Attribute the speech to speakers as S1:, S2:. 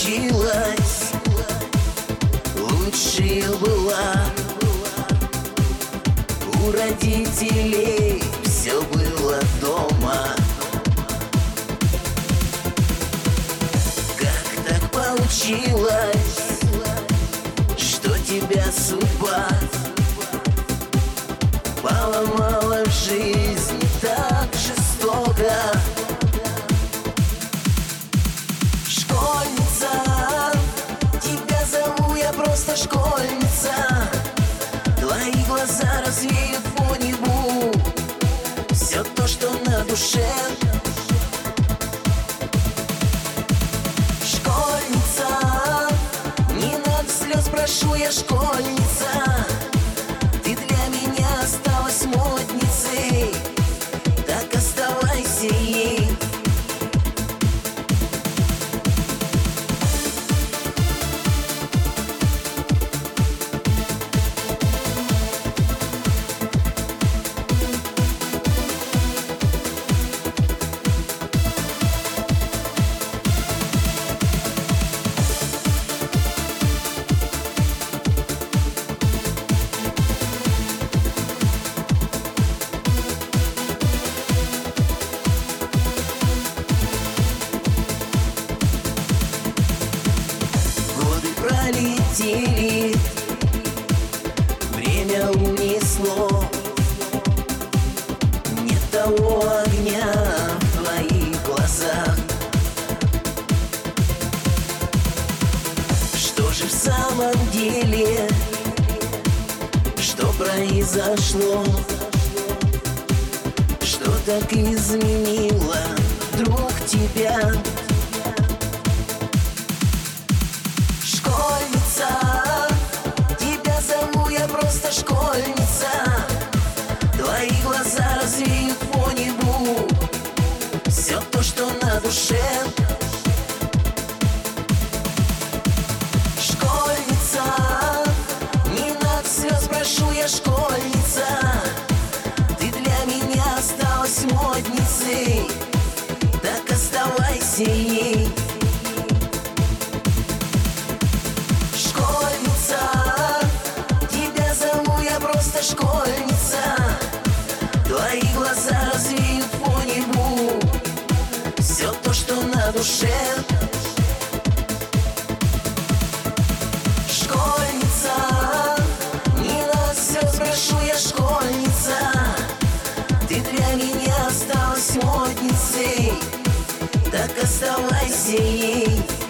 S1: получилось, лучшая была. У родителей все было дома. Как так получилось, что тебя судьба поломала в жизни так жестоко? Школьница, тебя зову я просто школьница. Твои глаза развеют по небу все то, что на душе. Школьница, не надо слез, прошу я, школьница. Ты для меня осталась модницей, так оставайся ей. Пролетели, время унесло. Нет того огня в твоих глазах. Что же в самом деле, что произошло? Что так изменило вдруг тебя? Школьница, тебя зову я просто школьница. Твои глаза развеют по небу все то, что на душе. Школьница, не надо слез, прошу я, школьница. Ты для меня осталась модницей, так оставайся ей. Школьница, твои глаза развеют по небу все то, что на душе. Школьница, не надо слез, прошу я, школьница. Ты для меня осталась модницей, так оставайся ей.